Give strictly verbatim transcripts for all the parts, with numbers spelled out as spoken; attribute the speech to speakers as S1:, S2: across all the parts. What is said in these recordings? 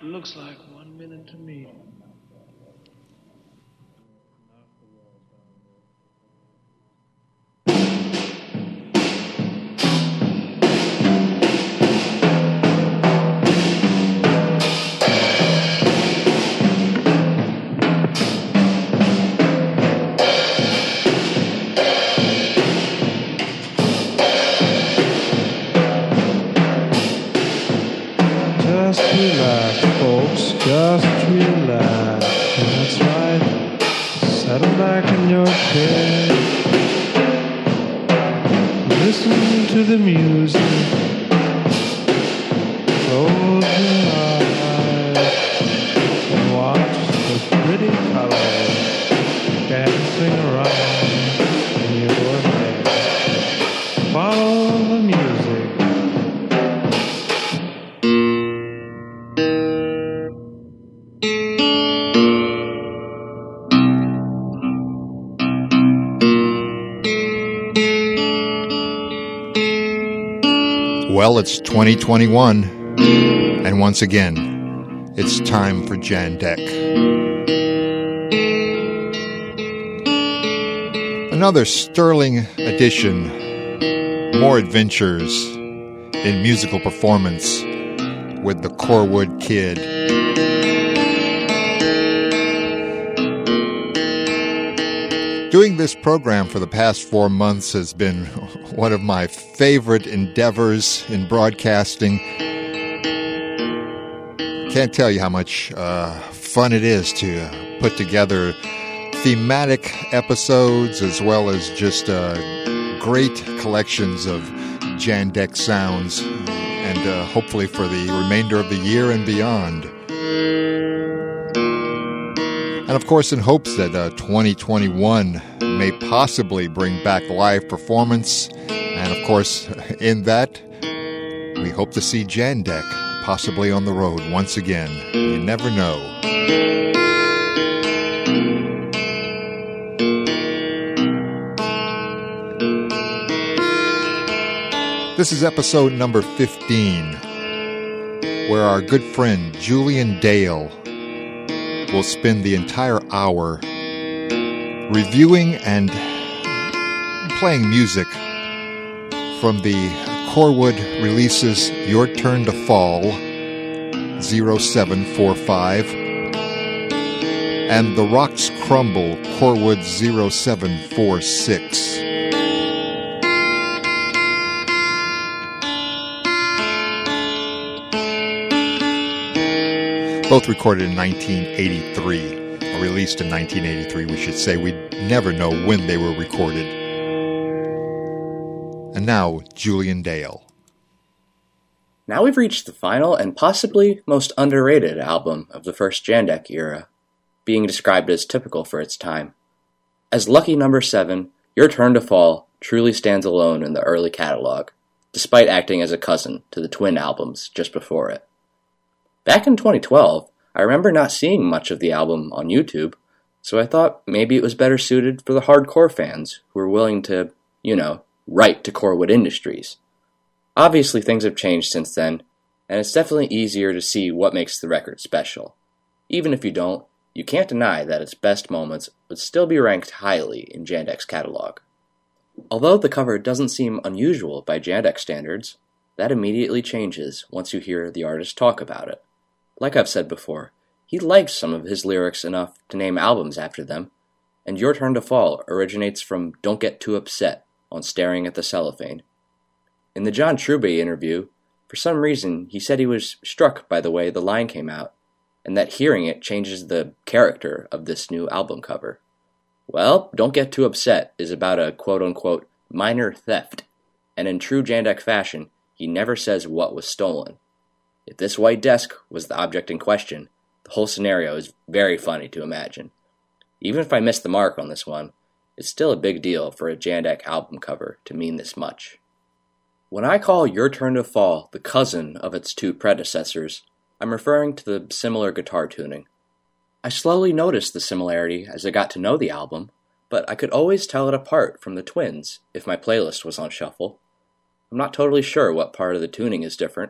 S1: Looks like one minute to me.
S2: Just relax, folks, just relax. That's right. Settle back in your chair. Listen to the music. Close your eyes and watch the pretty colors dancing around in your head. Follow the music.
S3: Well, it's twenty twenty-one, and once again, it's time for Jandek. Another sterling edition, more adventures in musical performance with the Corwood Kid. Doing this program for the past four months has been one of my favorite endeavors in broadcasting. Can't tell you how much uh, fun it is to put together thematic episodes as well as just uh, great collections of Jandek sounds, and uh, hopefully for the remainder of the year and beyond. And of course, in hopes that uh, twenty twenty-one may possibly bring back live performance. And of course, in that, we hope to see Jandek possibly on the road once again. You never know. This is episode number fifteen, where our good friend Julian Dale will spend the entire hour reviewing and playing music from the Corwood releases Your Turn to Fall oh seven four five and The Rocks Crumble Corwood oh seven four six. Both recorded in nineteen eighty-three, or released in nineteen eighty-three, we should say. We never know when they were recorded. And now, Julian Dale.
S4: Now we've reached the final and possibly most underrated album of the first Jandek era, being described as typical for its time. As lucky number seven, Your Turn to Fall truly stands alone in the early catalog, despite acting as a cousin to the twin albums just before it. Back in twenty twelve, I remember not seeing much of the album on YouTube, so I thought maybe it was better suited for the hardcore fans who were willing to, you know, write to Corwood Industries. Obviously things have changed since then, and it's definitely easier to see what makes the record special. Even if you don't, you can't deny that its best moments would still be ranked highly in Jandek's catalog. Although the cover doesn't seem unusual by Jandek standards, that immediately changes once you hear the artist talk about it. Like I've said before, he liked some of his lyrics enough to name albums after them, and Your Turn to Fall originates from Don't Get Too Upset on Staring at the Cellophane. In the John Trubay interview, for some reason he said he was struck by the way the line came out, and that hearing it changes the character of this new album cover. Well, Don't Get Too Upset is about a quote-unquote minor theft, and in true Jandek fashion, he never says what was stolen. If this white desk was the object in question, the whole scenario is very funny to imagine. Even if I missed the mark on this one, it's still a big deal for a Jandek album cover to mean this much. When I call Your Turn to Fall the cousin of its two predecessors, I'm referring to the similar guitar tuning. I slowly noticed the similarity as I got to know the album, but I could always tell it apart from the Twins if my playlist was on shuffle. I'm not totally sure what part of the tuning is different,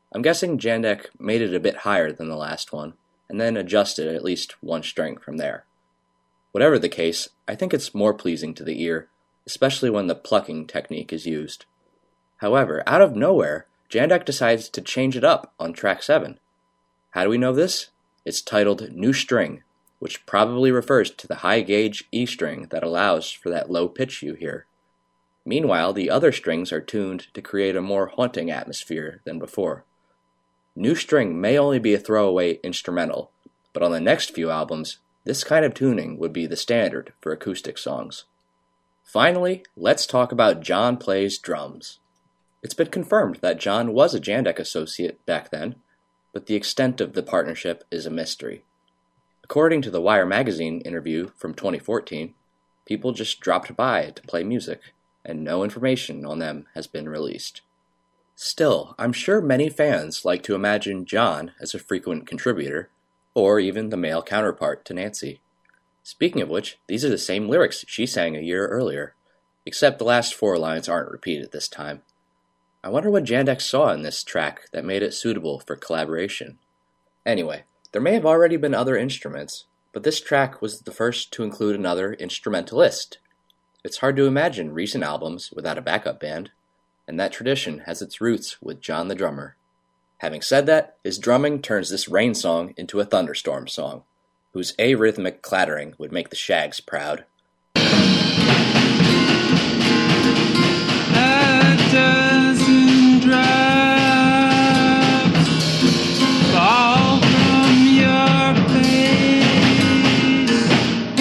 S4: I'm guessing Jandek made it a bit higher than the last one, and then adjusted at least one string from there. Whatever the case, I think it's more pleasing to the ear, especially when the plucking technique is used. However, out of nowhere, Jandek decides to change it up on track seven. How do we know this? It's titled New String, which probably refers to the high-gauge E string that allows for that low pitch you hear. Meanwhile, the other strings are tuned to create a more haunting atmosphere than before. New String may only be a throwaway instrumental, but on the next few albums, this kind of tuning would be the standard for acoustic songs. Finally, let's talk about John Plays Drums. It's been confirmed that John was a Jandek associate back then, but the extent of the partnership is a mystery. According to the Wire magazine interview from twenty fourteen, people just dropped by to play music, and no information on them has been released. Still, I'm sure many fans like to imagine John as a frequent contributor, or even the male counterpart to Nancy. Speaking of which, these are the same lyrics she sang a year earlier, except the last four lines aren't repeated this time. I wonder what Jandek saw in this track that made it suitable for collaboration. Anyway, there may have already been other instruments, but this track was the first to include another instrumentalist. It's hard to imagine recent albums without a backup band, and that tradition has its roots with John the drummer. Having said that, his drumming turns this rain song into a thunderstorm song, whose arrhythmic clattering would make the Shags proud.
S2: A dozen drops fall from your face.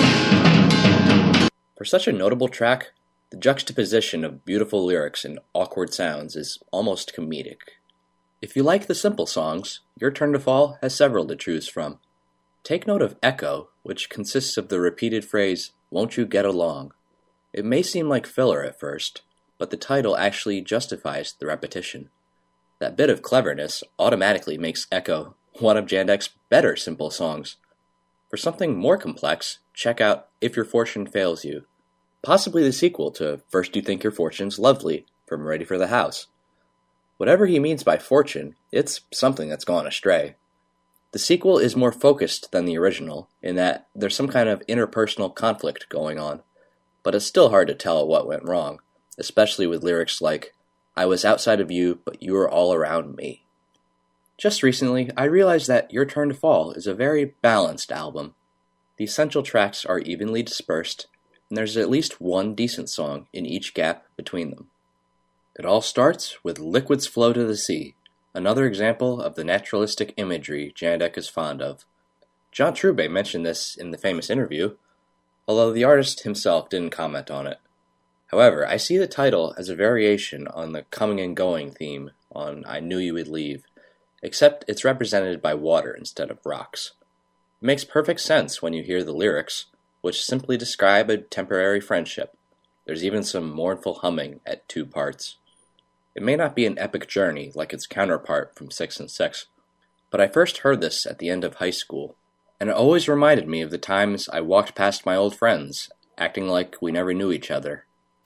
S4: For such a notable track, the juxtaposition of beautiful lyrics and awkward sounds is almost comedic. If you like the simple songs, Your Turn to Fall has several to choose from. Take note of Echo, which consists of the repeated phrase, "Won't you get along?" It may seem like filler at first, but the title actually justifies the repetition. That bit of cleverness automatically makes Echo one of Jandek's better simple songs. For something more complex, check out If Your Fortune Fails You, possibly the sequel to First You Think Your Fortune's Lovely from Ready for the House. Whatever he means by fortune, it's something that's gone astray. The sequel is more focused than the original, in that there's some kind of interpersonal conflict going on, but it's still hard to tell what went wrong, especially with lyrics like, "I was outside of you, but you were all around me." Just recently, I realized that Your Turn to Fall is a very balanced album. The essential tracks are evenly dispersed, and there's at least one decent song in each gap between them. It all starts with Liquids Flow to the Sea, another example of the naturalistic imagery Jandek is fond of. John Trubay mentioned this in the famous interview, although the artist himself didn't comment on it. However, I see the title as a variation on the coming and going theme on I Knew You Would Leave, except it's represented by water instead of rocks. It makes perfect sense when you hear the lyrics, which simply describe a temporary friendship. There's even some mournful humming at two parts. It may not be an epic journey like its counterpart from Six and Six, but I first heard this at the end of high school, and it always reminded me of the times I walked past my old friends, acting like we never knew each other.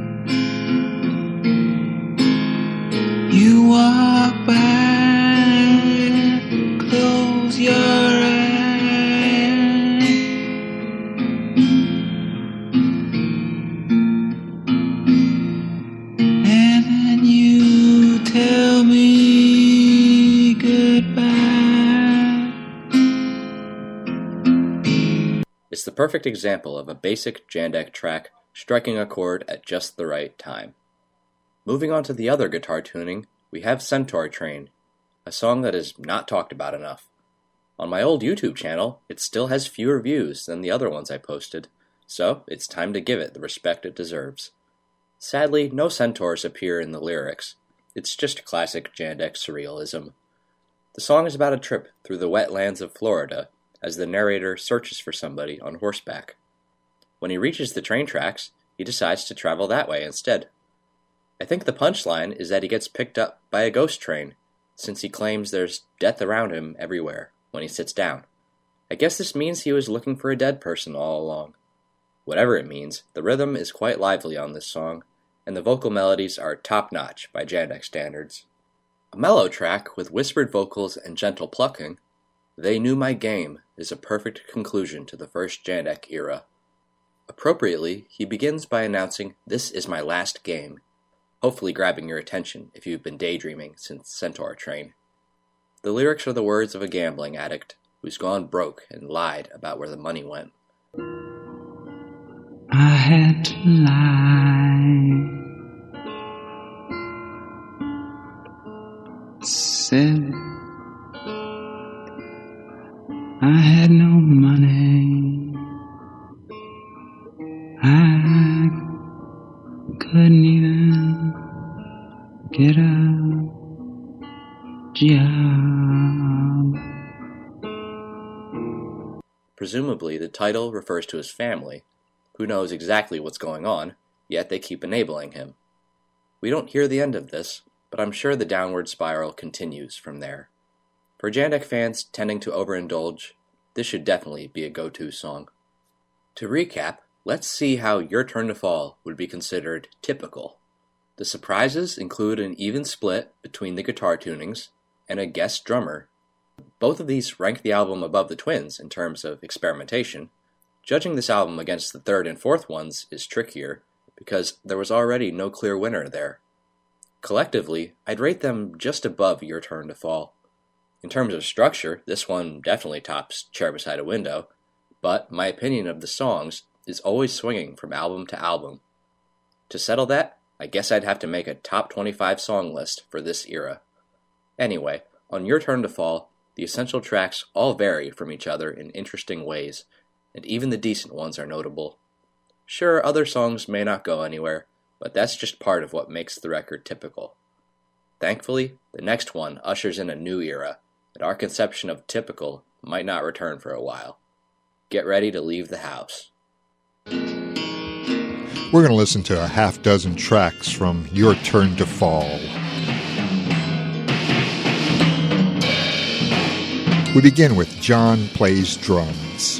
S2: You walk by, close your eyes, and then you tell me goodbye.
S4: It's the perfect example of a basic Jandek track striking a chord at just the right time. Moving on to the other guitar tuning, we have Centaur Train, a song that is not talked about enough. On my old YouTube channel, it still has fewer views than the other ones I posted, so it's time to give it the respect it deserves. Sadly, no centaurs appear in the lyrics. It's just classic Jandek surrealism. The song is about a trip through the wetlands of Florida, as the narrator searches for somebody on horseback. When he reaches the train tracks, he decides to travel that way instead. I think the punchline is that he gets picked up by a ghost train, since he claims there's death around him everywhere when he sits down. I guess this means he was looking for a dead person all along. Whatever it means, the rhythm is quite lively on this song, and the vocal melodies are top-notch by Jandek standards. A mellow track with whispered vocals and gentle plucking, They Knew My Game is a perfect conclusion to the first Jandek era. Appropriately, he begins by announcing, "This is my last game," hopefully grabbing your attention if you've been daydreaming since Centaur Train. The lyrics are the words of a gambling addict who's gone broke and lied about where the money went.
S2: I had to lie. Said I had no money. I couldn't even get a job.
S4: Presumably, the title refers to his family, who knows exactly what's going on, yet they keep enabling him. We don't hear the end of this, but I'm sure the downward spiral continues from there. For Jandek fans tending to overindulge, this should definitely be a go-to song. To recap, let's see how Your Turn to Fall would be considered typical. The surprises include an even split between the guitar tunings and a guest drummer. Both of these rank the album above the Twins in terms of experimentation. Judging this album against the third and fourth ones is trickier, because there was already no clear winner there. Collectively, I'd rate them just above Your Turn to Fall. In terms of structure, this one definitely tops Chair Beside a Window, but my opinion of the songs is always swinging from album to album. To settle that, I guess I'd have to make a top twenty-five song list for this era. Anyway, on Your Turn to Fall, the essential tracks all vary from each other in interesting ways, and even the decent ones are notable. Sure, other songs may not go anywhere, but that's just part of what makes the record typical. Thankfully, the next one ushers in a new era, and our conception of typical might not return for a while. Get ready to leave the house.
S3: We're going to listen to a half dozen tracks from Your Turn to Fall. We begin with John Plays Drums.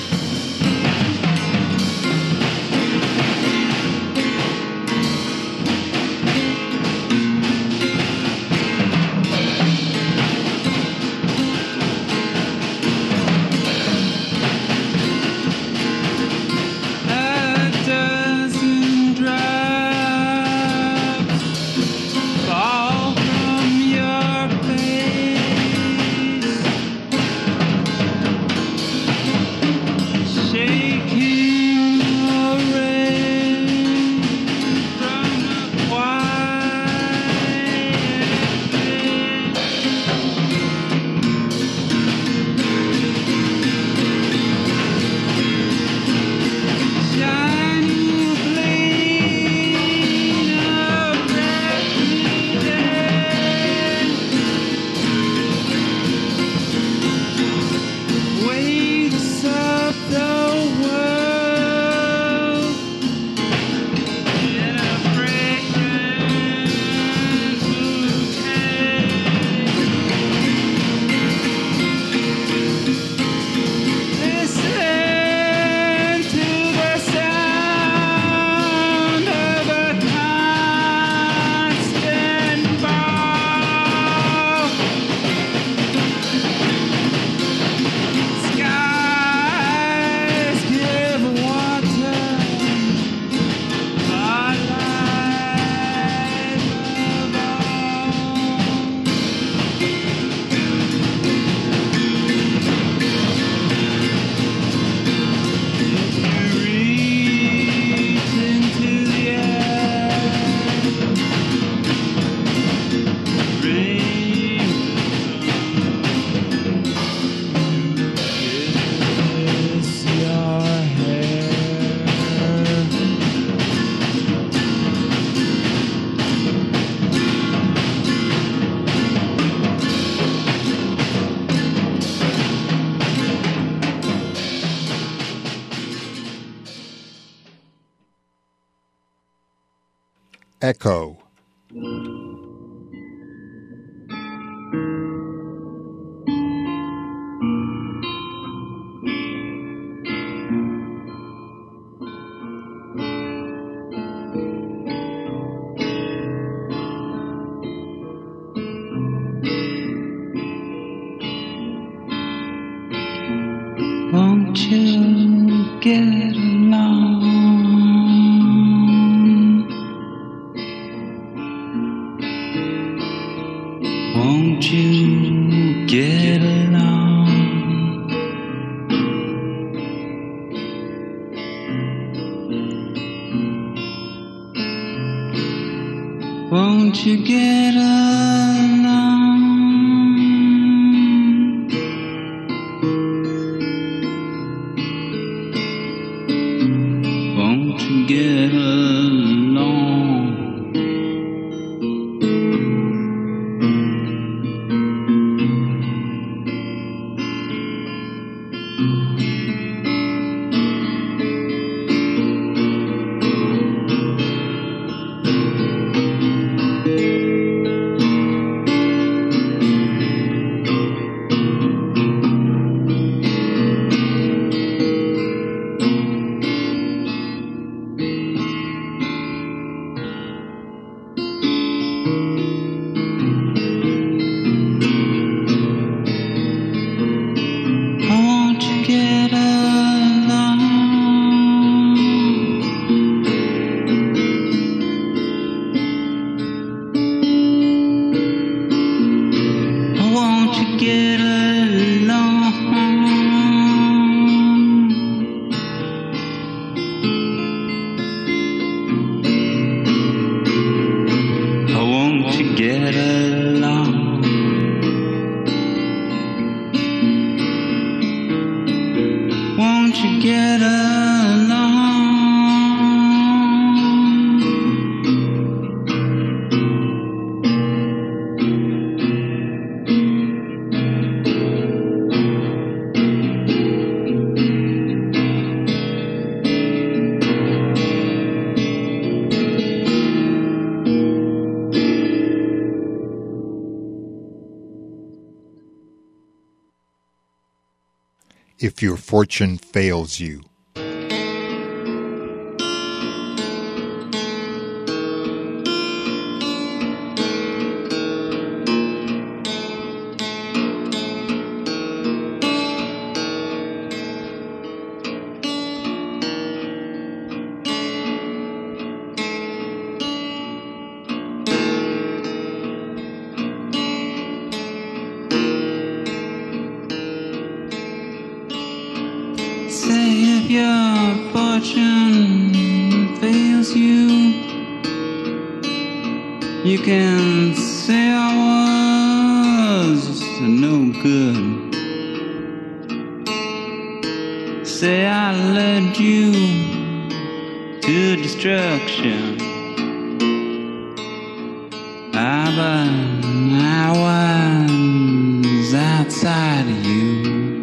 S3: Echo.
S2: Won't you get along? Won't you get along? Won't you get along? Won't you get along? Won't you get along? Won't you get along? Won't you get along? Won't you get along?
S3: If your fortune fails you.
S2: Say if your fortune fails you, you can say I was no good. Say I led you to destruction. Ah, but I was outside of you.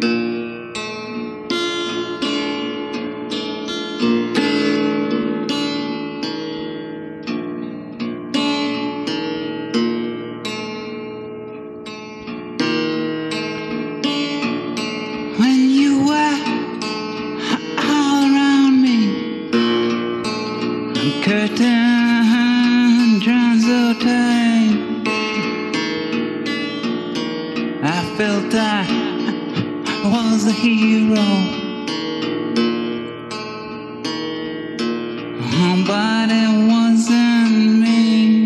S2: When you were all around me, curtain drawn so tight, I felt I was a hero, but it wasn't me.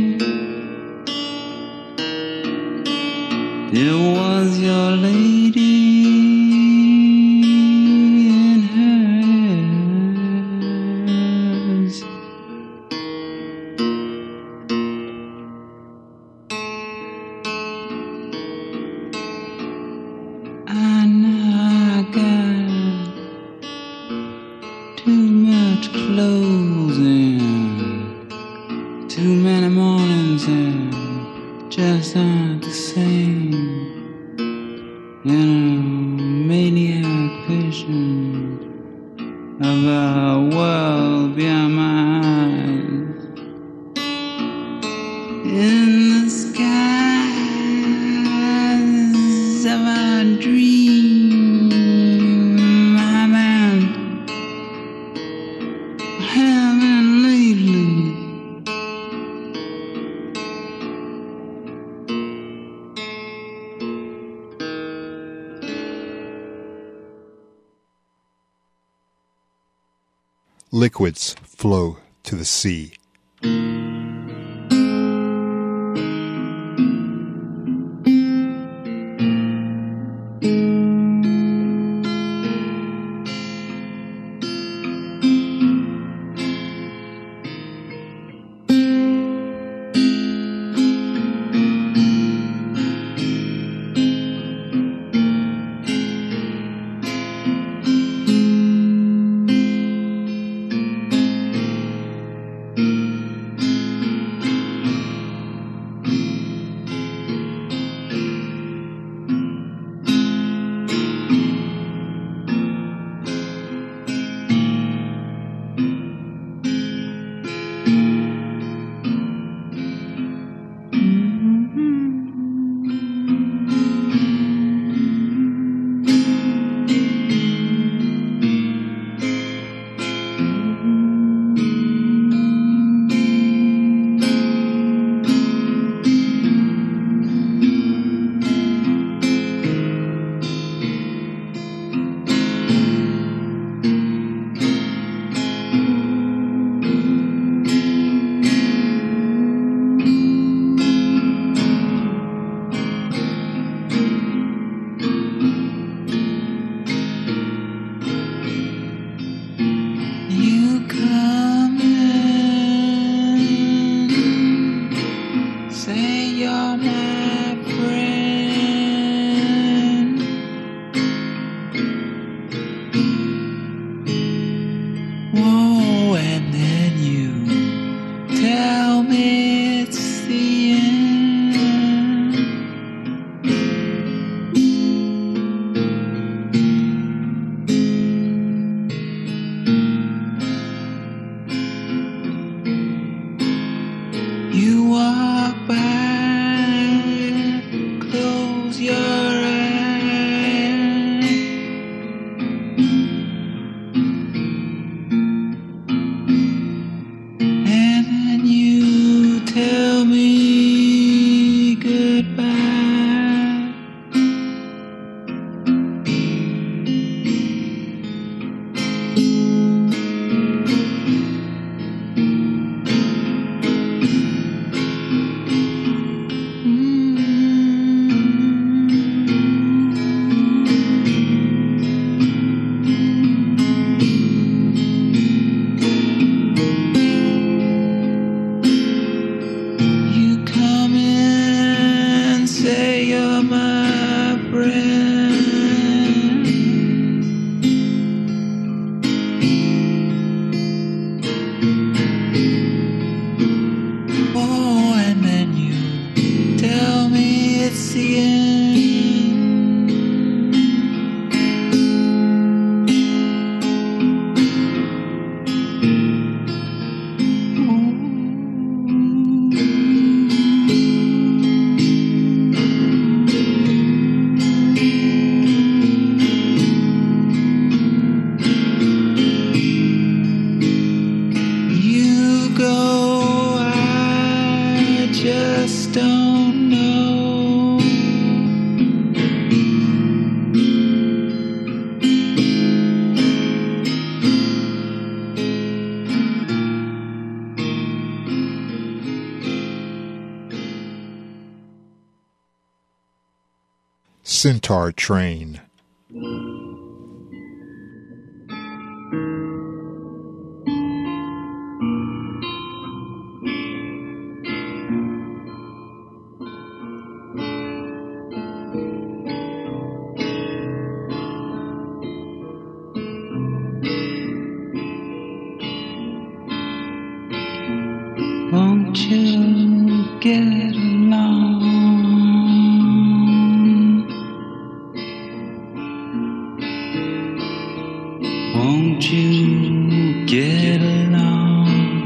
S2: It was your lady in hers. I know I got too much clothes and too many mornings and just aren't the same. In a maniac vision of a world beyond my eyes. In the skies of a dream, I've been having lately.
S3: liquids flow to the sea. Centaur Train.
S2: Won't you get along? Won't you get along?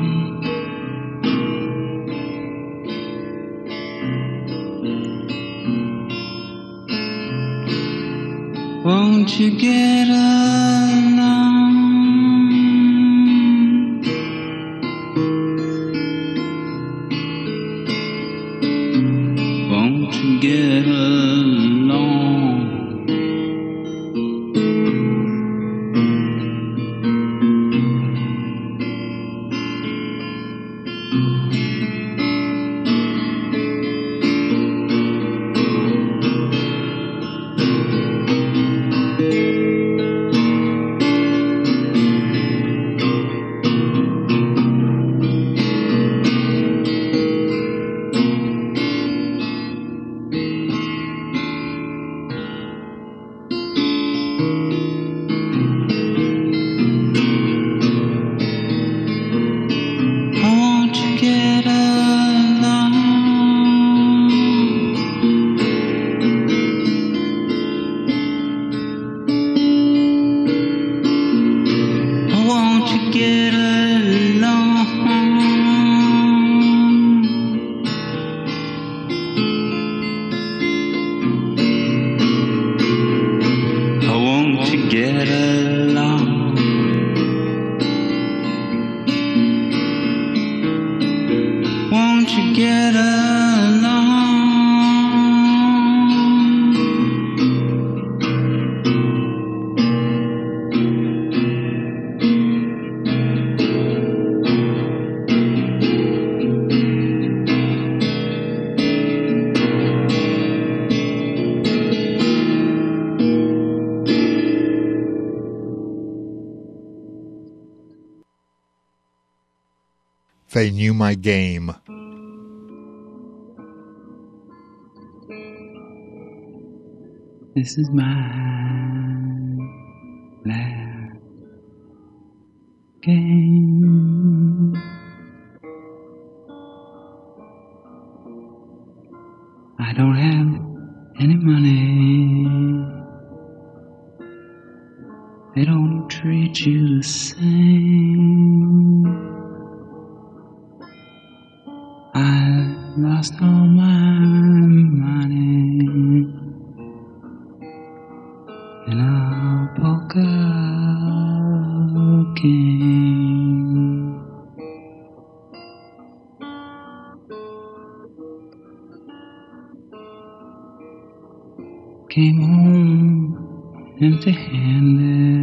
S2: Won't you get along? Won't you get along? Won't you get along? Won't you get along?
S3: They knew my game.
S2: This is my last game. I don't have any money. They don't treat you the same. I lost all my money in a poker game. Came home empty-handed.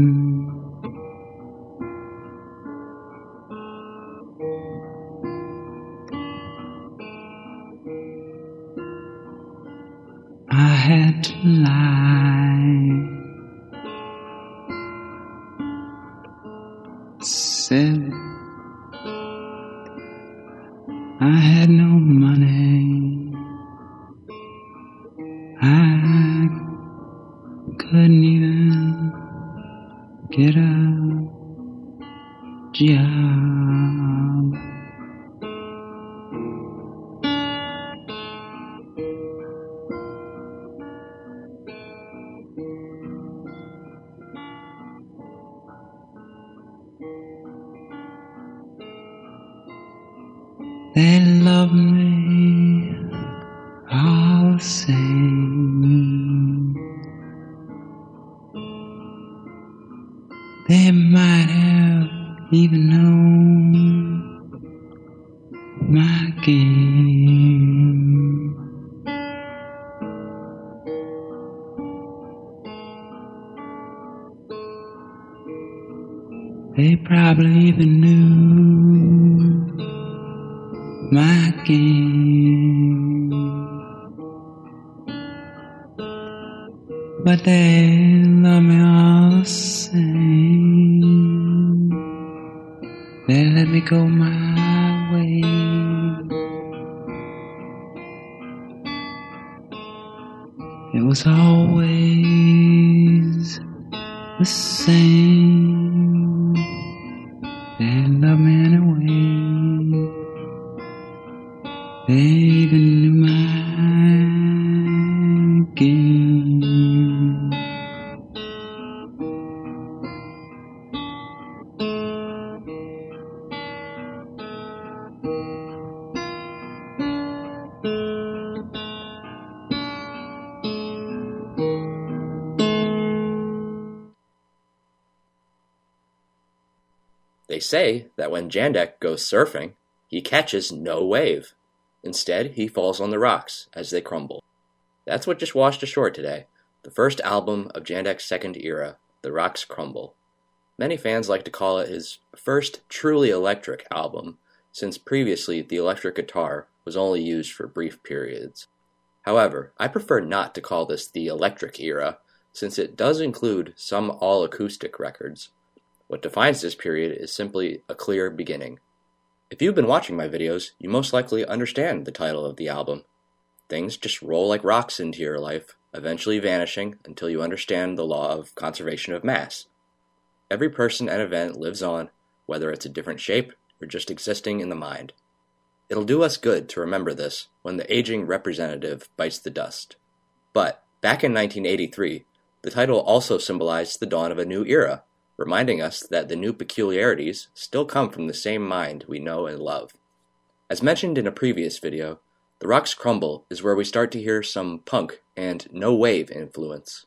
S2: I had to lie. Said I had no money. I couldn't even get a job. They love me all the same. They might have even known my game. They probably even knew my game, but they love me all the same. They let me go my way. It was always the same. They love me anyway. They even knew my game.
S4: They say that when Jandek goes surfing, he catches no wave. Instead, he falls on the rocks as they crumble. That's what just washed ashore today, the first album of Jandek's second era, The Rocks Crumble. Many fans like to call it his first truly electric album, since previously the electric guitar was only used for brief periods. However, I prefer not to call this the electric era, since it does include some all-acoustic records. What defines this period is simply a clear beginning. If you've been watching my videos, you most likely understand the title of the album. Things just roll like rocks into your life, eventually vanishing until you understand the law of conservation of mass. Every person and event lives on, whether it's a different shape or just existing in the mind. It'll do us good to remember this when the aging representative bites the dust. But, back in nineteen eighty-three, the title also symbolized the dawn of a new era, reminding us that the new peculiarities still come from the same mind we know and love. As mentioned in a previous video, The Rocks Crumble is where we start to hear some punk and no-wave influence.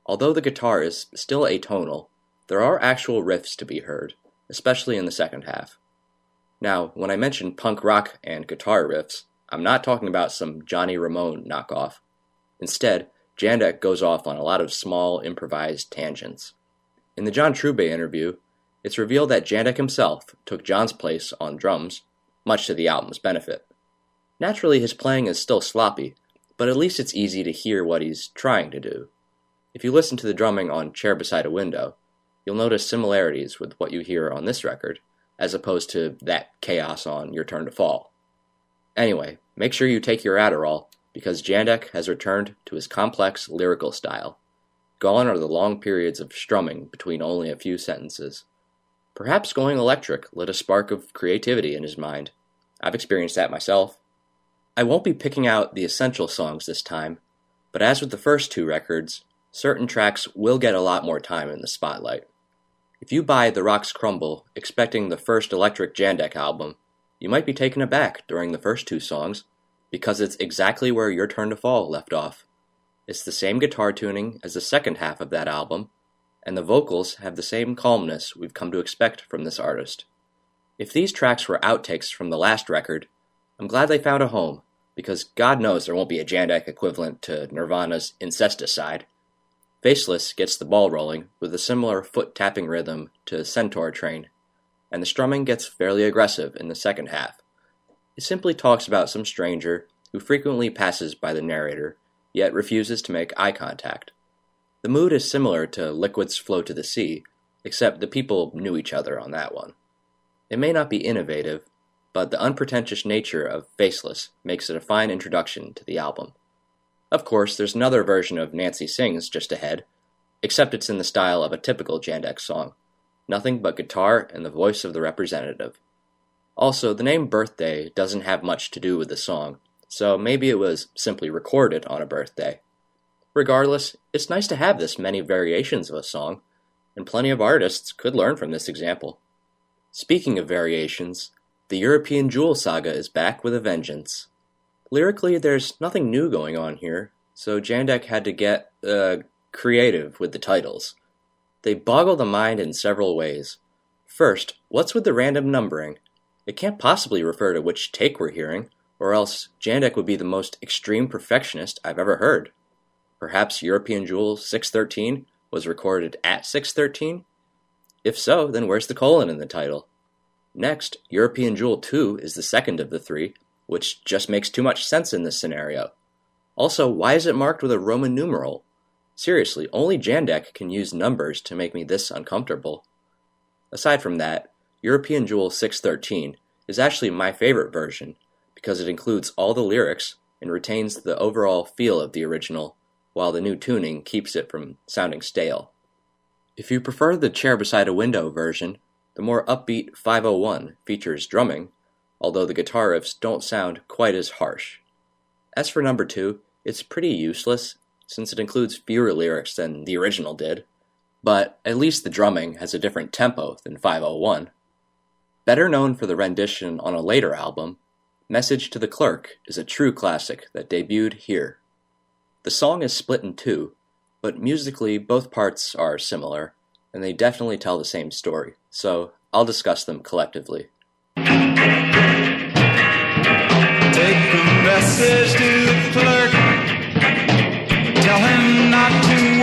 S4: Although the guitar is still atonal, there are actual riffs to be heard, especially in the second half. Now, when I mention punk rock and guitar riffs, I'm not talking about some Johnny Ramone knockoff. Instead, Jandek goes off on a lot of small, improvised tangents. In the John Trube interview, it's revealed that Jandek himself took John's place on drums, much to the album's benefit. Naturally, his playing is still sloppy, but at least it's easy to hear what he's trying to do. If you listen to the drumming on Chair Beside a Window, you'll notice similarities with what you hear on this record, as opposed to that chaos on Your Turn to Fall. Anyway, make sure you take your Adderall, because Jandek has returned to his complex lyrical style. Gone are the long periods of strumming between only a few sentences. Perhaps going electric lit a spark of creativity in his mind. I've experienced that myself. I won't be picking out the essential songs this time, but as with the first two records, certain tracks will get a lot more time in the spotlight. If you buy The Rocks Crumble expecting the first Electric Jandek album, you might be taken aback during the first two songs, because it's exactly where Your Turn to Fall left off. It's the same guitar tuning as the second half of that album, and the vocals have the same calmness we've come to expect from this artist. If these tracks were outtakes from the last record, I'm glad they found a home, because God knows there won't be a Jandek equivalent to Nirvana's Incesticide. Faceless gets the ball rolling with a similar foot-tapping rhythm to Centaur Train, and the strumming gets fairly aggressive in the second half. It simply talks about some stranger who frequently passes by the narrator, yet refuses to make eye contact. The mood is similar to Liquids Flow to the Sea, except the people knew each other on that one. It may not be innovative, but the unpretentious nature of Faceless makes it a fine introduction to the album. Of course, there's another version of Nancy Sings just ahead, except it's in the style of a typical Jandek song. Nothing but guitar and the voice of the representative. Also, the name Birthday doesn't have much to do with the song, so maybe it was simply recorded on a birthday. Regardless, it's nice to have this many variations of a song, and plenty of artists could learn from this example. Speaking of variations, the European Jewel saga is back with a vengeance. Lyrically, there's nothing new going on here, so Jandek had to get, uh, creative with the titles. They boggle the mind in several ways. First, what's with the random numbering? It can't possibly refer to which take we're hearing, or else Jandek would be the most extreme perfectionist I've ever heard. Perhaps European Jewel six thirteen was recorded at six thirteen? If so, then where's the colon in the title? Next, European Jewel two is the second of the three, which just makes too much sense in this scenario. Also, why is it marked with a Roman numeral? Seriously, only Jandek can use numbers to make me this uncomfortable. Aside from that, European Jewel six thirteen is actually my favorite version, because it includes all the lyrics and retains the overall feel of the original, while the new tuning keeps it from sounding stale. If you prefer the Chair Beside a Window version, the more upbeat five oh one features drumming, although the guitar riffs don't sound quite as harsh. As for number two, it's pretty useless, since it includes fewer lyrics than the original did, but at least the drumming has a different tempo than five oh one. Better known for the rendition on a later album, Message to the Clerk is a true classic that debuted here. The song is split in two, but musically both parts are similar, and they definitely tell the same story, so I'll discuss them collectively.
S2: Take a message to the clerk. Tell him not to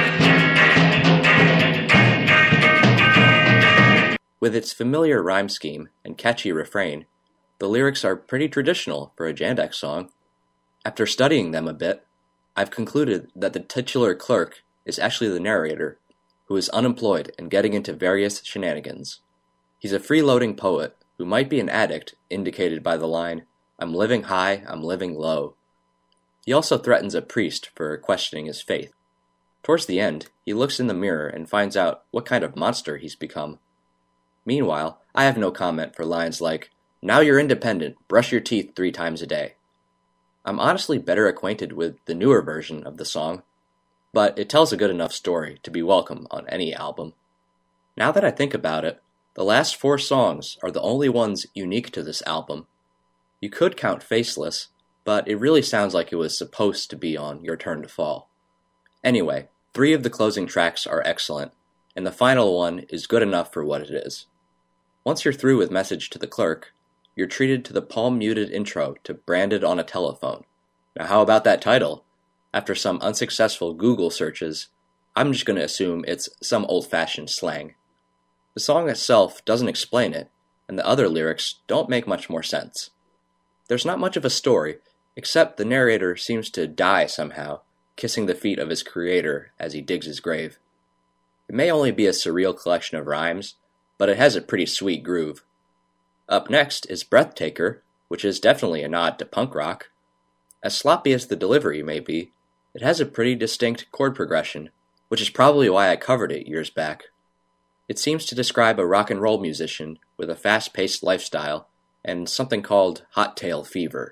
S2: work.
S4: With its familiar rhyme scheme and catchy refrain, the lyrics are pretty traditional for a Jandek song. After studying them a bit, I've concluded that the titular clerk is actually the narrator, who is unemployed and getting into various shenanigans. He's a freeloading poet who might be an addict, indicated by the line, "I'm living high, I'm living low." He also threatens a priest for questioning his faith. Towards the end, he looks in the mirror and finds out what kind of monster he's become. Meanwhile, I have no comment for lines like, "Now you're independent, brush your teeth three times a day." I'm honestly better acquainted with the newer version of the song, but it tells a good enough story to be welcome on any album. Now that I think about it, the last four songs are the only ones unique to this album. You could count Faceless, but it really sounds like it was supposed to be on Your Turn to Fall. Anyway, Three of the closing tracks are excellent, and the final one is good enough for what it is. Once you're through with Message to the Clerk, you're treated to the palm-muted intro to Branded on a Telephone. Now how about that title? After some unsuccessful Google searches, I'm just going to assume it's some old-fashioned slang. The song itself doesn't explain it, and the other lyrics don't make much more sense. There's not much of a story, except the narrator seems to die somehow, kissing the feet of his creator as he digs his grave. It may only be a surreal collection of rhymes, but it has a pretty sweet groove. Up next is Breathtaker, which is definitely a nod to punk rock. As sloppy as the delivery may be, it has a pretty distinct chord progression, which is probably why I covered it years back. It seems to describe a rock and roll musician with a fast-paced lifestyle and something called hot tail fever.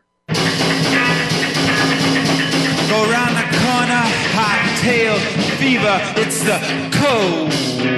S2: Go round the corner, hot tail fever, it's the cold.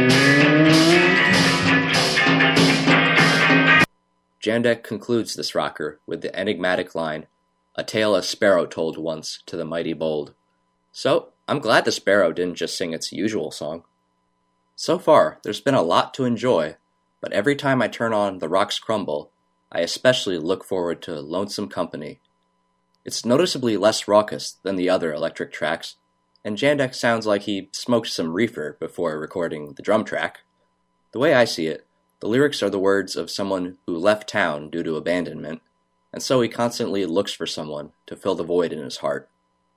S4: Jandek concludes this rocker with the enigmatic line, "A tale a sparrow told once to the mighty bold." So, I'm glad the sparrow didn't just sing its usual song. So far, there's been a lot to enjoy, but every time I turn on The Rocks Crumble, I especially look forward to Lonesome Company. It's noticeably less raucous than the other electric tracks, and Jandek sounds like he smoked some reefer before recording the drum track. The way I see it, the lyrics are the words of someone who left town due to abandonment, and so he constantly looks for someone to fill the void in his heart.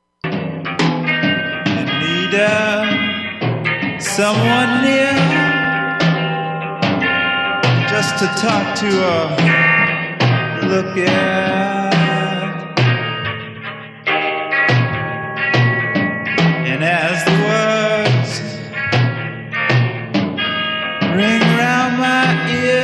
S2: I need uh, someone near, just to talk to or look at. And as the words ring round my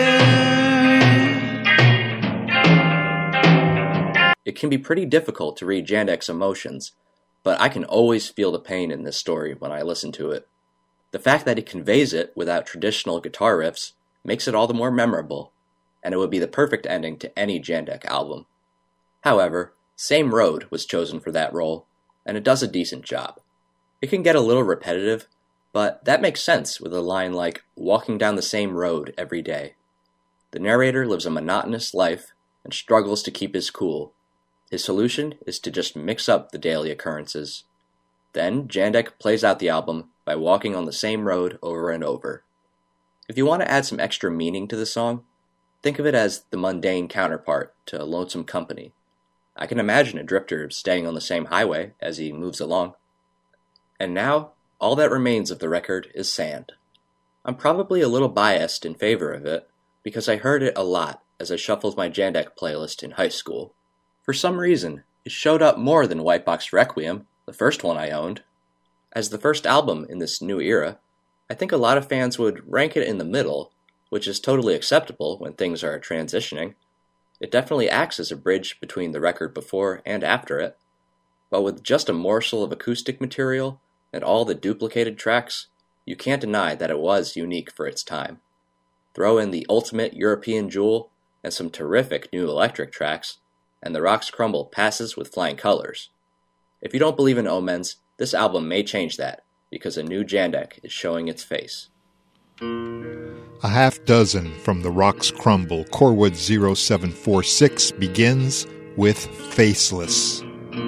S2: ear.
S4: It can be pretty difficult to read Jandek's emotions, but I can always feel the pain in this story when I listen to it. The fact that he conveys it without traditional guitar riffs makes it all the more memorable, and it would be the perfect ending to any Jandek album. However, Same Road was chosen for that role, and it does a decent job. It can get a little repetitive, but that makes sense with a line like, "walking down the same road every day." The narrator lives a monotonous life and struggles to keep his cool. His solution is to just mix up the daily occurrences. Then, Jandek plays out the album by walking on the same road over and over. If you want to add some extra meaning to the song, think of it as the mundane counterpart to Lonesome Company. I can imagine a drifter staying on the same highway as he moves along. And now, all that remains of the record is sand. I'm probably a little biased in favor of it, because I heard it a lot as I shuffled my Jandek playlist in high school. For some reason, it showed up more than White Box Requiem, the first one I owned. As the first album in this new era, I think a lot of fans would rank it in the middle, which is totally acceptable when things are transitioning. It definitely acts as a bridge between the record before and after it, but with just a morsel of acoustic material and all the duplicated tracks, you can't deny that it was unique for its time. Throw in the ultimate European jewel and some terrific new electric tracks, and The Rocks Crumble passes with flying colors. If you don't believe in omens, this album may change that, because a new Jandek is showing its face.
S3: A half dozen from The Rocks Crumble, Corwood zero seven four six, begins with Faceless.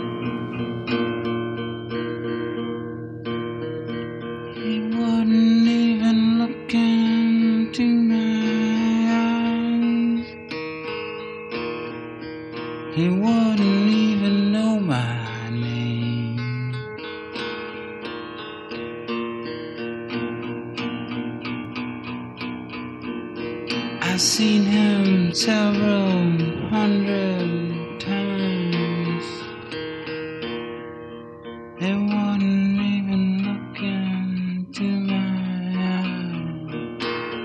S2: He wouldn't even look into my eyes. He wouldn't even know my name. I've seen him several hundred times. They wouldn't even look into my eyes.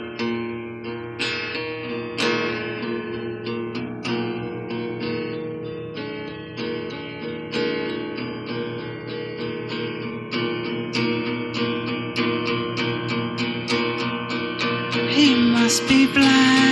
S2: He must be blind.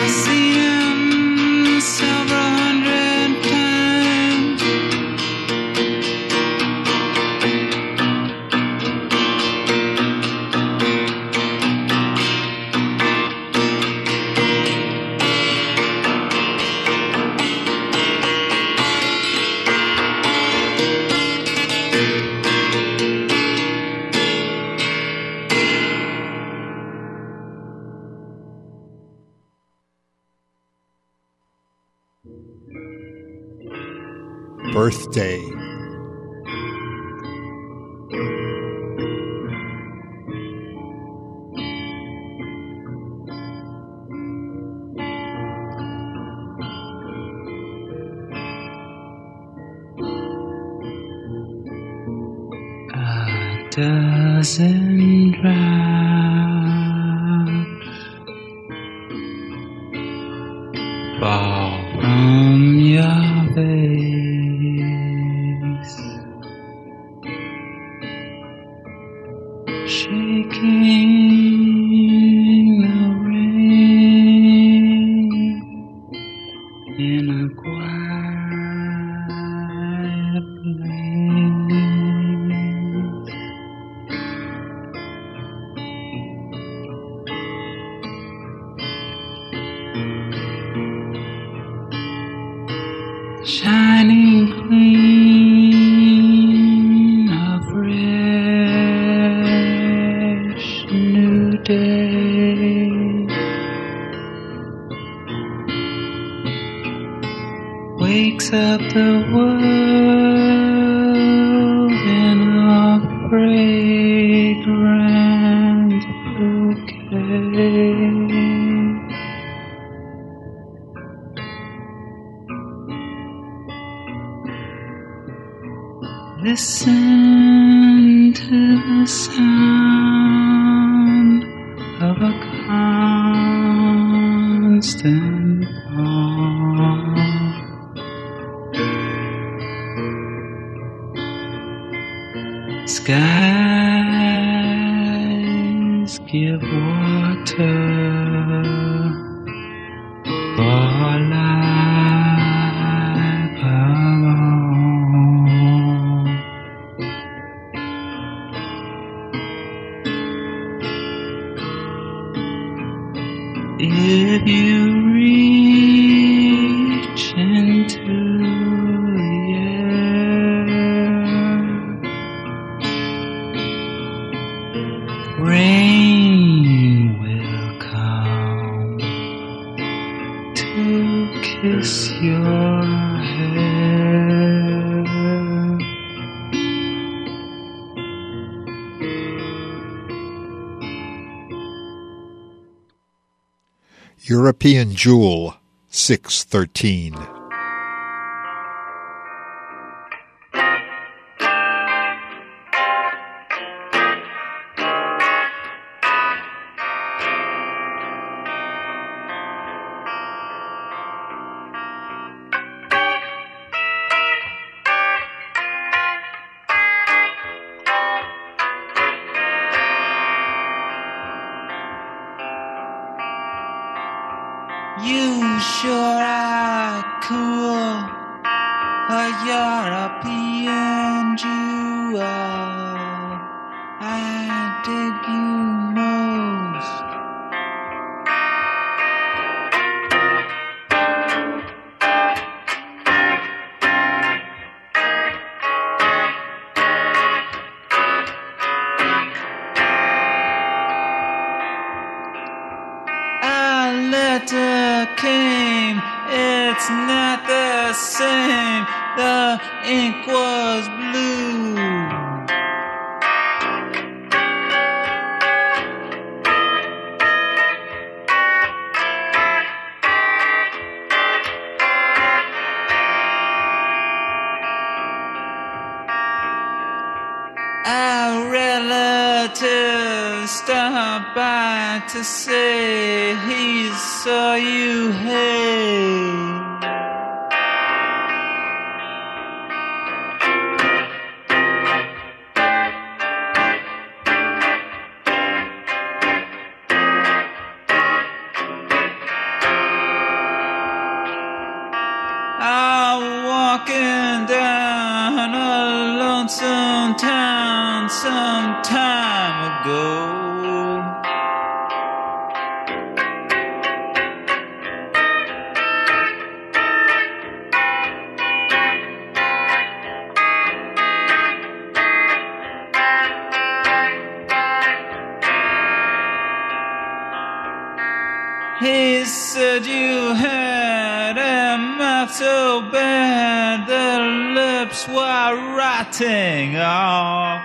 S2: I've seen him several hundred times.
S3: Birthday.
S2: A dozen drops fall from your face, shaking the rain in a quiet place. Shining clean, a fresh new day. Wakes up the world in a fragrant bouquet. Listen to the sound of a constant pulse. Skies give water for life alone. If you reach into the air, rain will come to kiss your hair.
S3: European Jewel, six thirteen.
S2: You sure are cool, a European Jewel. I dig you most. A letter came, it's not the same, the ink was blue. Our relative stopped by to say he saw you, hey. walking down a lonesome town some time ago. He said you had a mouth so bad the lips were rotting off.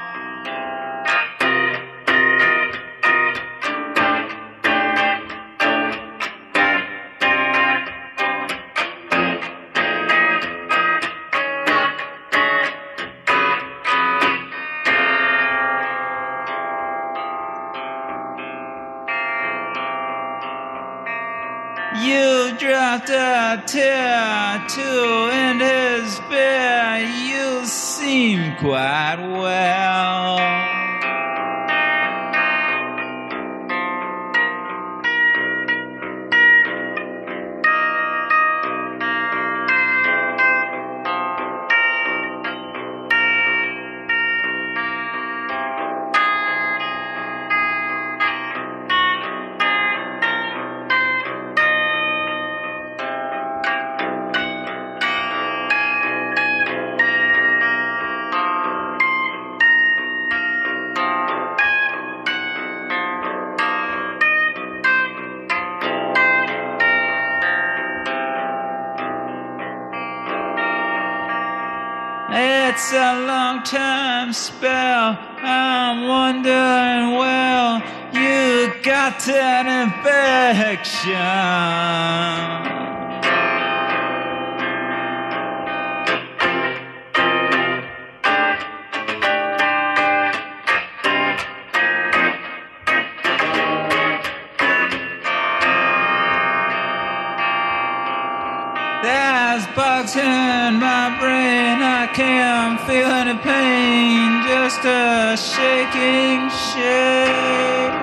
S2: You dropped a tear to end his beer. You seem quite well. It's a long time spell. I'm wondering, well, you got an infection. There's bugs in my brain, I can't feel any pain, just a shaking shake.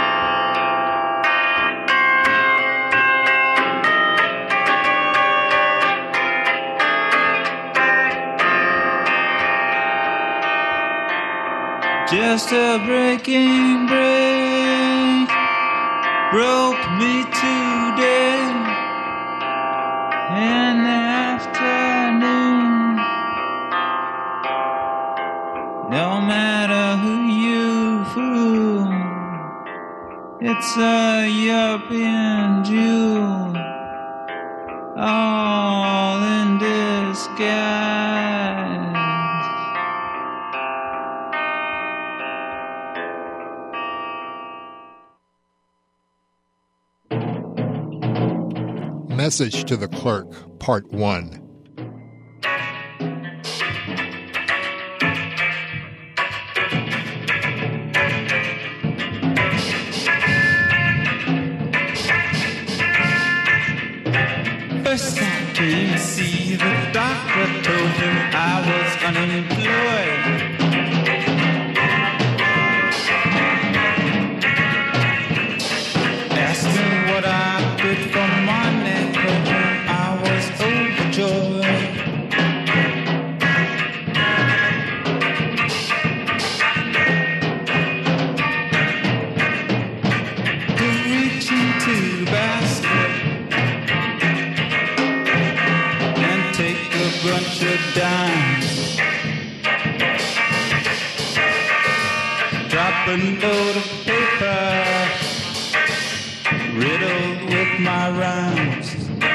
S2: Just a breaking break broke me today. In the afternoon, no matter who you fool, it's a European Jew, all in disguise.
S3: Message to the Clerk, Part one.
S2: First time to see the doctor, told him I was unemployed. Asked him what I did for money, told him I was overjoyed. To reach into the basket and take a bunch of dimes, drop a note of paper riddled with my rhymes.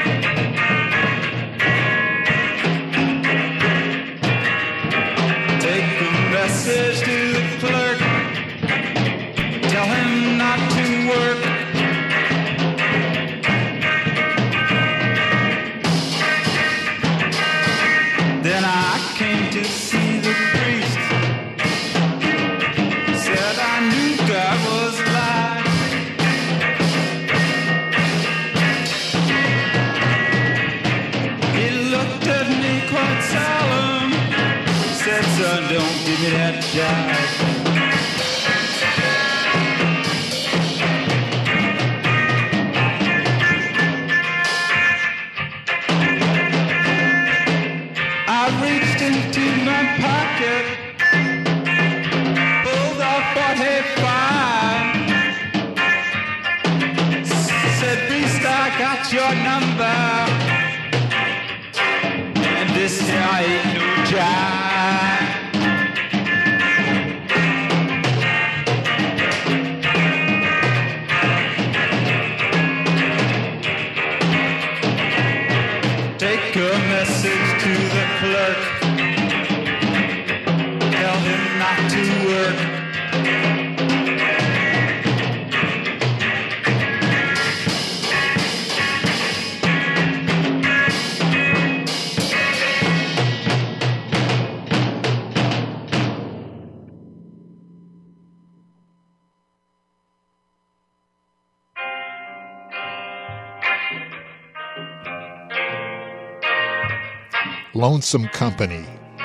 S2: Take a message to the clerk, tell him not to work. Then I came to see the priest, said I knew God was live. He looked at me quite solemn, said, son, don't give me that jive. I least I got your number. And this here ain't no jive. Take a message to the clerk. Tell him not to work.
S3: Lonesome Company.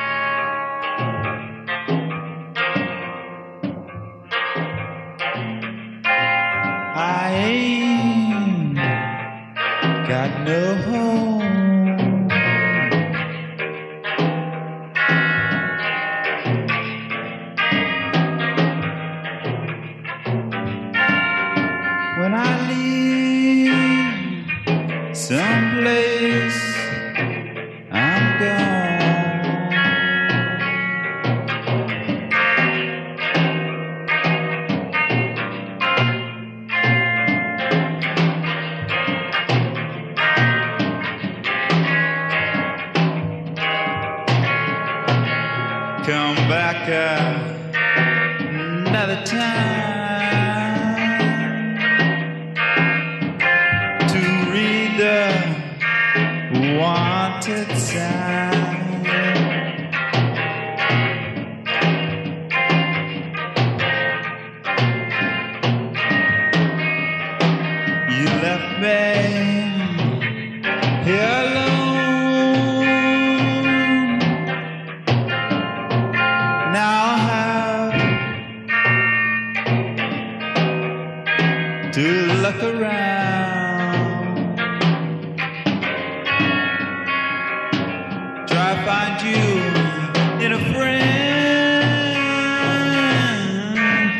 S2: I ain't got no home. When I leave someplace, I'm gone. Come back uh, another time to read the wanted sign. You left me here alone. Now I have to look around, try to find you in a friend,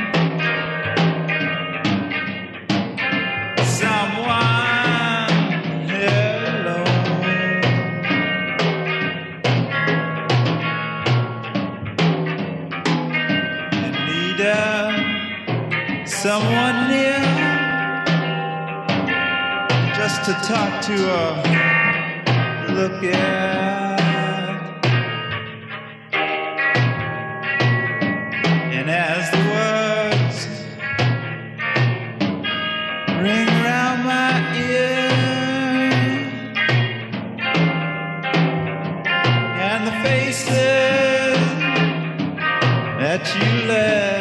S2: someone here alone. You need uh, someone near just to talk to or look at. And as the words ring round my ear, and the faces that you left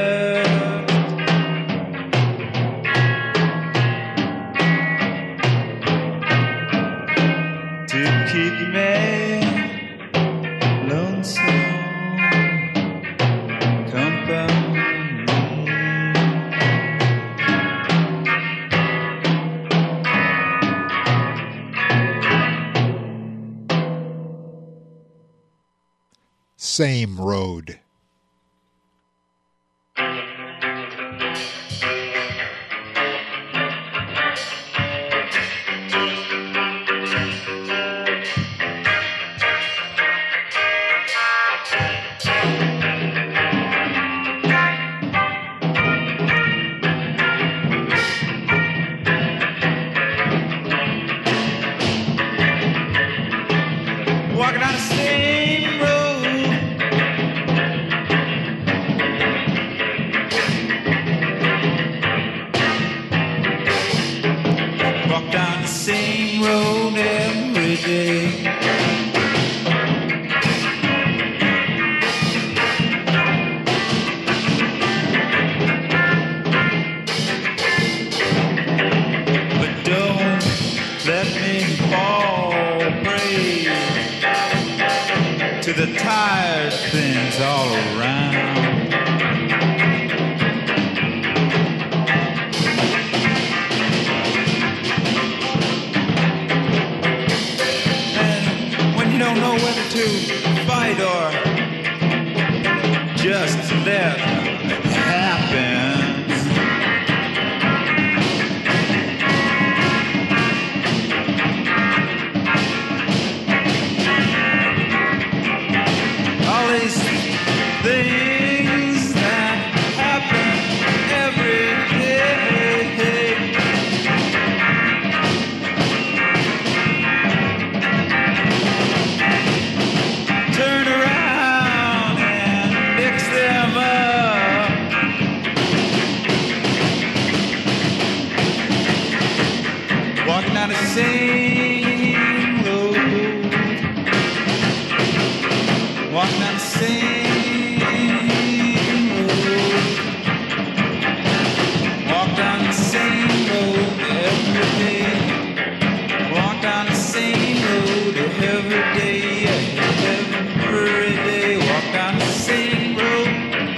S2: to keep me lonesome company.
S3: Same Road.
S2: Walking down the same road, walk down the same road every day. But don't let me fall prey to the tired things all around. And when you don't know whether to fight or just let it happen, same road. Walk down the same road. Walk down the same road every day. Walk down the same road every day. Every day. Walk down the same road.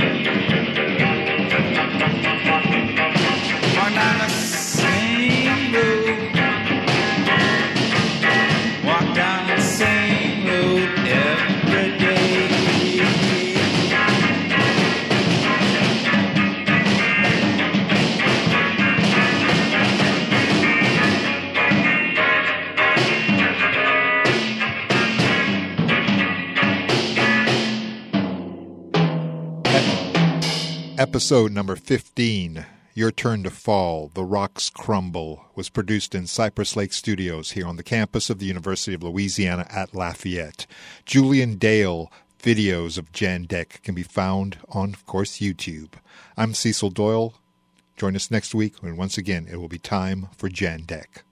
S2: Walk down the same road. Walk down the same road every day.
S3: Episode number fifteen, Your Turn to Fall, The Rocks Crumble, was produced in Cypress Lake Studios here on the campus of the University of Louisiana at Lafayette. Julian Dale videos of Jan Dek can be found on, of course, YouTube. I'm Cecil Doyle. Join us next week when once again it will be time for Jan Dek.